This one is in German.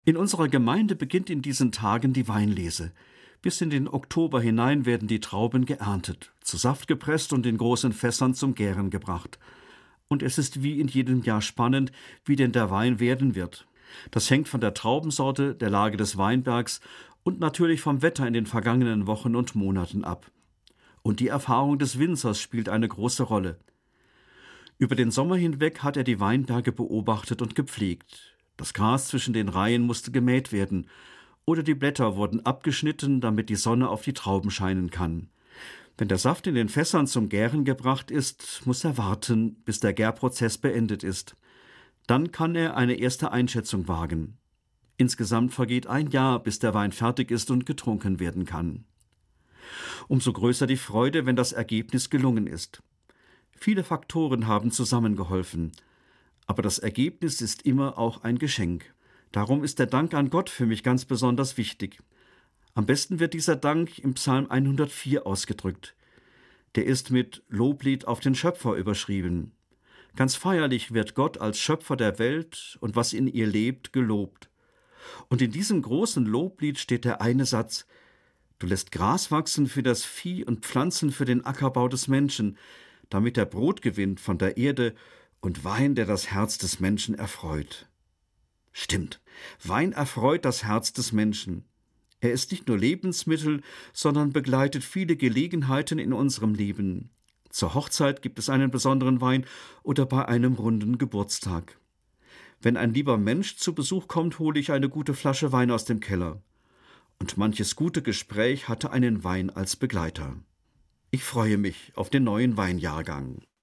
In unserer Gemeinde beginnt in diesen Tagen die Weinlese. Bis in den Oktober hinein werden die Trauben geerntet, zu Saft gepresst und in großen Fässern zum Gären gebracht. Und es ist wie in jedem Jahr spannend, wie denn der Wein werden wird. Das hängt von der Traubensorte, der Lage des Weinbergs und natürlich vom Wetter in den vergangenen Wochen und Monaten ab. Und die Erfahrung des Winzers spielt eine große Rolle. Über den Sommer hinweg hat er die Weinberge beobachtet und gepflegt. Das Gras zwischen den Reihen musste gemäht werden, oder die Blätter wurden abgeschnitten, damit die Sonne auf die Trauben scheinen kann. Wenn der Saft in den Fässern zum Gären gebracht ist, muss er warten, bis der Gärprozess beendet ist. Dann kann er eine erste Einschätzung wagen. Insgesamt vergeht ein Jahr, bis der Wein fertig ist und getrunken werden kann. Umso größer die Freude, wenn das Ergebnis gelungen ist. Viele Faktoren haben zusammengeholfen. Aber das Ergebnis ist immer auch ein Geschenk. Darum ist der Dank an Gott für mich ganz besonders wichtig. Am besten wird dieser Dank im Psalm 104 ausgedrückt. Der ist mit Loblied auf den Schöpfer überschrieben. Ganz feierlich wird Gott als Schöpfer der Welt und was in ihr lebt, gelobt. Und in diesem großen Loblied steht der eine Satz: Du lässt Gras wachsen für das Vieh und Pflanzen für den Ackerbau des Menschen, damit er Brot gewinnt von der Erde und Wein, der das Herz des Menschen erfreut. Stimmt, Wein erfreut das Herz des Menschen. Er ist nicht nur Lebensmittel, sondern begleitet viele Gelegenheiten in unserem Leben. Zur Hochzeit gibt es einen besonderen Wein oder bei einem runden Geburtstag. Wenn ein lieber Mensch zu Besuch kommt, hole ich eine gute Flasche Wein aus dem Keller. Und manches gute Gespräch hatte einen Wein als Begleiter. Ich freue mich auf den neuen Weinjahrgang.